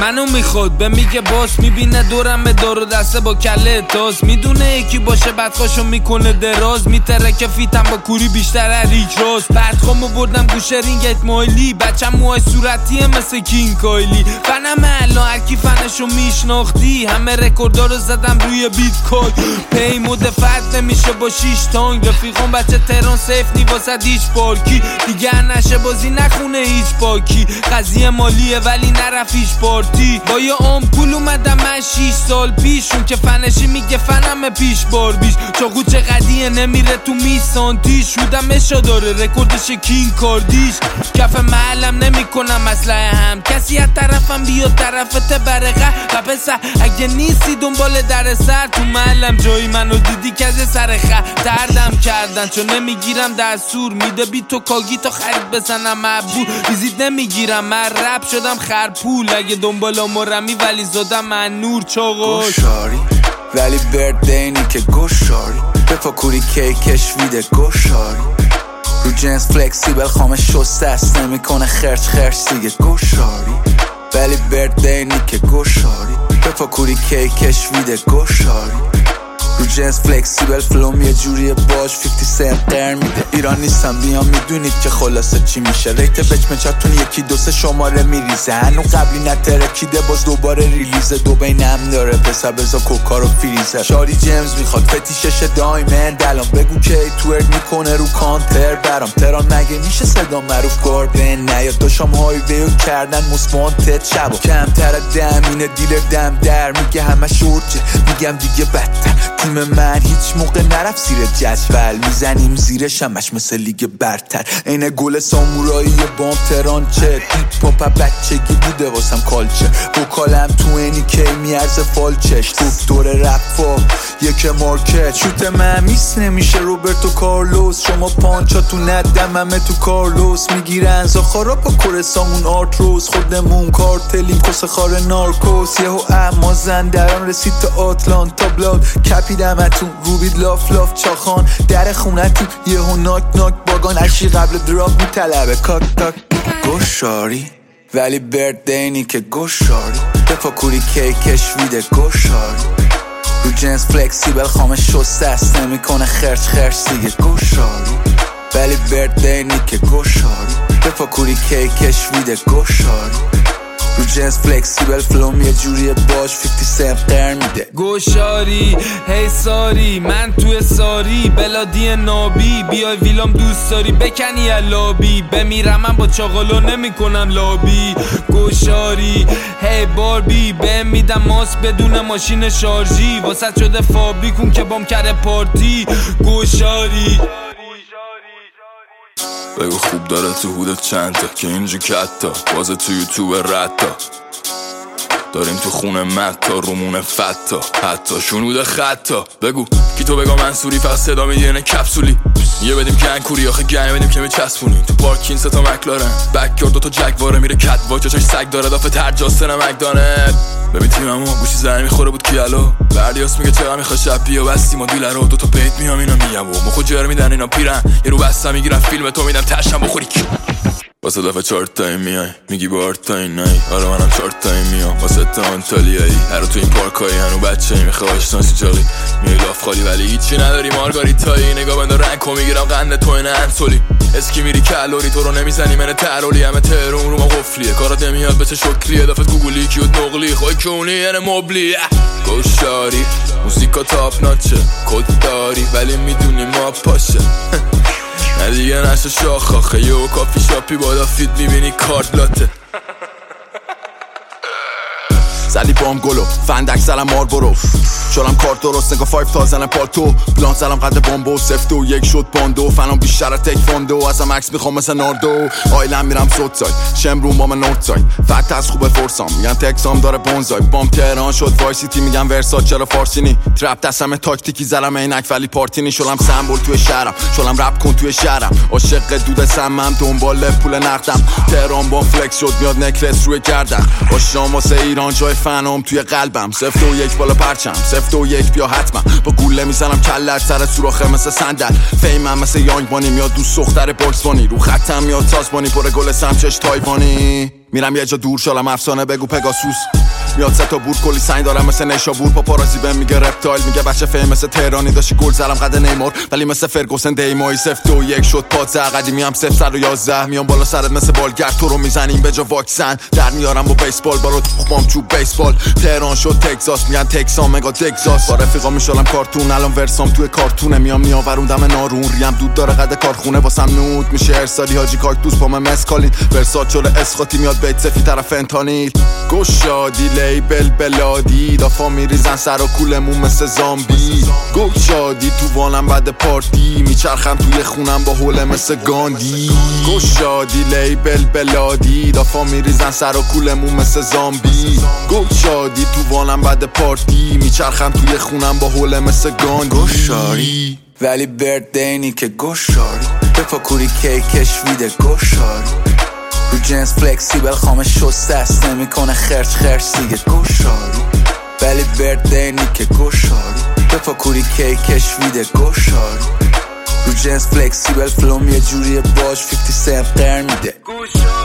منو میخواد به میگه باس، میبینه دورم دار و دسته با کله تاز، میدونه یکی باشه بدخواشو میکنه دراز، میتره که فیتم با کوری بیشتر ریک راز. بعدخوامو بردم گوشه رینگت مایلی، بچم موهای صورتیه مثل کینگ کایلی. فنم الان هرکی فنشو میشناختی، همه رکوردا رو زدم روی بیت کوین. پیمو دفعت نمیشه با 6 تانگ، رفیقان بچه تهران سیف نی واسه هیچ پارکی. دیگه نشه بازی نخونه هیچ پاکی، قضیه مالیه ولی نرفت هیچ پارتی. با یه آمپول اومدم من 6 سال پیش، اون که فنشی میگه فنم پیش بار بیش. چاقو چقدیه نمیره تو میسانتیش، شودم اشا داره رکوردش کینگ کاردیش. کف محلم نمیکنم اسلحه هم، کسی از طرفم بیاد طرفت برقه. و پسر اگه نیستی دنبال در سر، تو محلم جایی منو دیدی که از سر دردم کردن، چون نمیگیرم دستور میده بی تو کاگی تا خرید بزنم مبور. ویزیت نمیگیرم من رپ شدم خرپول، اگه دنبال مرمی ولی زدم من نور چاقاش. گوشاری ولی بردینی که گوشاری، بفاکوری کیکش ویده گوشاری. رو جنس فلکسیبل خامه شسته است، نمیکنه خرچ دیگه گوشاری. ولی بردینی که گوشاری، بفاکوری کیکش ویده گوشاری. رو جنس فلکسیبل فلوم یه جوریه باش 50 سنت قرم میده. ایران نیستم بیام میدونید که خلاصه چی میشه. ریت بچمچاتون یکی دو سه شماره میریزه، هنو قبلی نترکیده باز دوباره ریلیزه. دو بینم داره پسر بزا کوکا رو فریزه. شاری جیمز میخواد فتیشش دایمند، الان بگو که توئرک میکنه رو کانتر برام. تران مگه میشه صدا معروف گاردن نیاد، داشام هایویو کردن موسمانتت شبا. کمتر دمینه دیلر دم در میگه همه شورجه، میگم دیگه بدتر. تیم من هیچ موقع نرفت زیر جدول، میزنیم زیر شمش مثل لیگ برتر. اینه گل سامورایی بام تران چه هیپ هاپ بچگی بوده واسم کالچه. وکالم تو اینی کی میارزه فالچش، دکتر رفا یک مارکت. شوت من میس نمیشه روبرتو کارلوس، شما پانچاتو ندم همه تو کارلوس. میگیرن زاخارا با کورسامون آرتروس، خودمون کارتلیم کس خار نارکوس. یهو اما زندران رسید تا آتلانتا بلاد، کپیدمتون روبید لاف چاخان. در خونتون یهو ناک باگان، اشی قبل دراپ میطلبه کاک تاک. گوشاری ولی بردینی که گوشاری، بفاکوری کیکش ویده گوشاری. رو جنس فلکسیبل خامه شسته است، نمیکنه خرچ دیگه گوشاری. ولی بردینی که گوشاری، بفاکوری کیکش ویده گوشاری. رو جنس فلکسیبل فلوم یه جوریه باش 50 سنت قرم میده. گوشاری هی ساری من توی ساری، بلادی نابی بیای ویلام دوست داری بکنی لابی. بمیرم من با چاقالو نمی کنم لابی. گوشاری هی باربی بهم میدم ماست بدون ماشین شارژی، واسه شده فابریکون که بام کرده پارتی. گوشاری بگو خوب داره تو هودت چند تا که اینجا کتا بازه تو یوتیوب رتا. داریم تو خونه متا رومونه فتا، حتی شنود خطا. بگو کی تو بگا منصوری فقط صدا میدینه کپسولی. یه بدیم گنگوری آخه گنگ بدیم که میچسبونیم. تو پارکین 3 تا مکلارن بکیار 2 تا جگواره میره کت واچ، چاش سگ داره دافه ترجاسته نمکدانت. ببین تیممو گوشی زنی میخوره بود کیالو، بردیاس میگه چقدر میخواد شب بیا بستیم و دیلر رو 2 تا پیت میام اینا میگم و مخو جر میدن اینا پیرن. یه رو بسته میگیرن فیلم تو میدم تشم بخوری واسه دفعه 4 تایی میای میگی با 8 تایی نایی. آره منم 4 تایی میام واسه تا آنتالیایی. هرو تو این پارکایی هنو بچه ای میخواه آشناسی جاقی میای لاف خالی ولی هیچی نداری مارگاریتایی. نگاه بنده رنگو میگیرم قنده تو این انسولی. اسکی میری کالوری تو رو نمیزنی من ترولی. همه تهرون رو ما قفلیه کارات نمیاد به چه شکلیه. دفعه گوگلی کیوت نقلی خواه کونی یعنی مبلی. گوشاری موسیقا تاپ ناچه کد داری ولی میدونی ما پاشه. نه دیگه نشه شاخ آخه یه کافی شاپی بالا فید میبینی کارت لاته. زلی بام گلو فندک زلم مار برو، شدم کارت درست نگاه 5 تا زنم پالتو. بلان زلم قد بامبو 0-2-1 شد باندو. فنام بیشتر تک فاندو، ازم عکس میخوام مثل ناردو. آیلم میرم سوت ساید شمرون با من نورت ساید. فت از خوبه فرسام میگن تکسام داره بونزای. بام تهران شد وای سیتی میگن ورساچ چرا فارسینی. ترپ دستم تاکتیکی زلم عینک ولی پارتینی. شدم سمبل توی شهرم شدم رپ کن توی شهرم. عاشق دود سمم دنبال پول نقدم. تهران با فلکس شد میاد نکلس روی گردن. با شام واسه ایران جای فنام توی قلبم. 0-2-1 بالا پرچم 0-2-1 یک بیا حتما با گوله میزنم کلت سر سوراخه مثل صندل فیمم مثل یانگ بانی میاد دوست دختر باکس بانی رو خطم میاد تازبانی پر گل سمچش تایوانی میرم یه جا دور شالم افسانه بگو پگاسوس میاد سه تا بور کلی سنگ دارم مثل نیشابور پاپارازی بهم میگه رپتایل میگه بچه فیم مثل تهرانی داشتی گل زدم قد نیمار ولی مثل فرگوسن دیمایی 0-2-1 شد پادزه قدیمی هم 0-111 میام بالا سرت مثل بالگر تو رو میزنیم به جا واکسن در میارم با بیسبال با رو تخمام چوب بیسبال تهران شد تگزاس میگن تکسان مگا تگزاس با رفیقا میشالم کارتون الان ورسام توی کارتونه میام نیاوروندم نارون ریم دود داره قد کارخونه واسم نود میشه ارسالی حاجی کاکتوس با من مسکالین ورسات شده اسقاطی میاد بیت سفی طرف فنتانیل گشادی لیبل بلادی دافا میریزن سر و کولمون مثل زامبی گشادی تو وانم بعد پارتی میچرخم توی خونم با حوله مثل گاندی گشادی لیبل بلادی دافا میریزن سر و کولمون مثل زامبی گشادی تو وانم بعد پارتی میچرخم توی خونم با حوله مثل گاندی گشاری ولی بردینی که گشاری بپا کوری کیکش ویده گشاری رو جنس فلکسیبل خامه شسته است نمیکنه خرچ دیگه گشاری ولی بردینی که گشاری بپا کوری کیکش ویده گشاری رو جنس فلکسیبل فلوم یه جوریه باش 50 سنت قرن میده